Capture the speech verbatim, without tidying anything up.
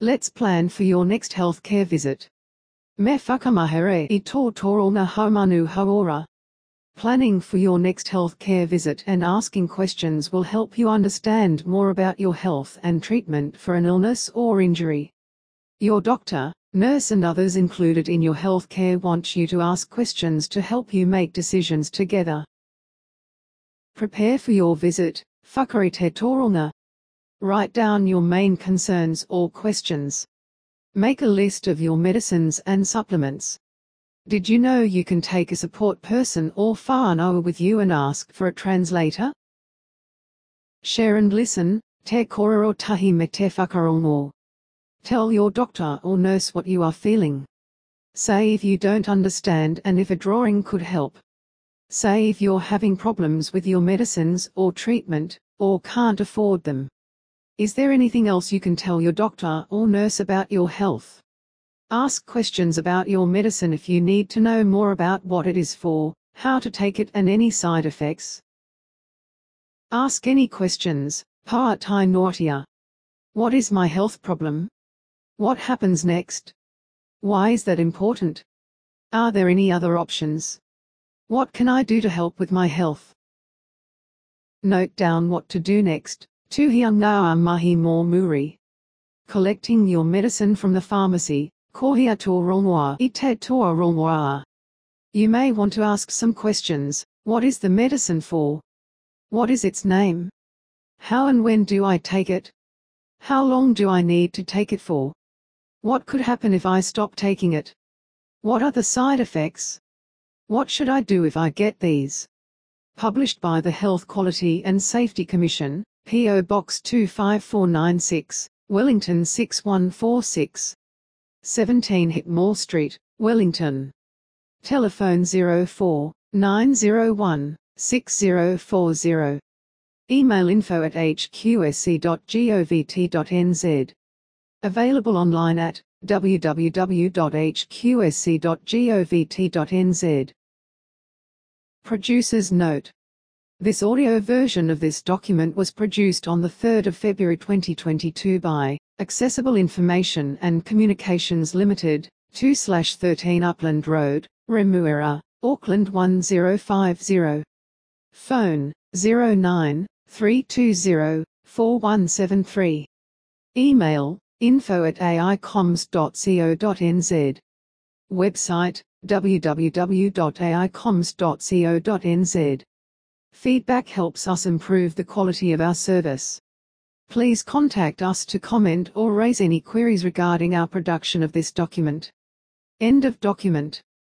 Let's plan for your next healthcare visit. Me whakamahere I tō tōrona haumanu hauora. Planning for your next healthcare visit and asking questions will help you understand more about your health and treatment for an illness or injury. Your doctor, nurse and others included in your healthcare want you to ask questions to help you make decisions together. Prepare for your visit, whakarite tōrona. Write down your main concerns or questions. Make a list of your medicines and supplements. Did you know you can take a support person or whānau with you and ask for a translator? Share and listen, te korero tahi me te whakarongo. Tell your doctor or nurse what you are feeling. Say if you don't understand and if a drawing could help. Say if you're having problems with your medicines or treatment, or can't afford them. Is there anything else you can tell your doctor or nurse about your health? Ask questions about your medicine if you need to know more about what it is for, how to take it and any side effects. Ask any questions, pātai notia. What is my health problem? What happens next? Why is that important? Are there any other options? What can I do to help with my health? Note down what to do next. Tuhiangaa mahi mo muri. Collecting your medicine from the pharmacy. Kohia tō I te tō. You may want to ask some questions. What is the medicine for? What is its name? How and when do I take it? How long do I need to take it for? What could happen if I stop taking it? What are the side effects? What should I do if I get these? Published by the Health Quality and Safety Commission, P O Box two five four nine six, Wellington six one four six. seventeen Hipmore Street, Wellington. Telephone zero four nine zero one six zero four zero. Email info at h q s c dot govt dot n z. Available online at w w w dot h q s c dot govt dot n z. Producer's note. This audio version of this document was produced on the third of February twenty twenty-two by Accessible Information and Communications Limited, two thirteen Upland Road, Remuera, Auckland one zero five zero. Phone, zero nine three two zero four one seven three. Email, info at a i coms dot co dot n z. Website, w w w dot a i coms dot co dot n z. Feedback helps us improve the quality of our service. Please contact us to comment or raise any queries regarding our production of this document. End of document.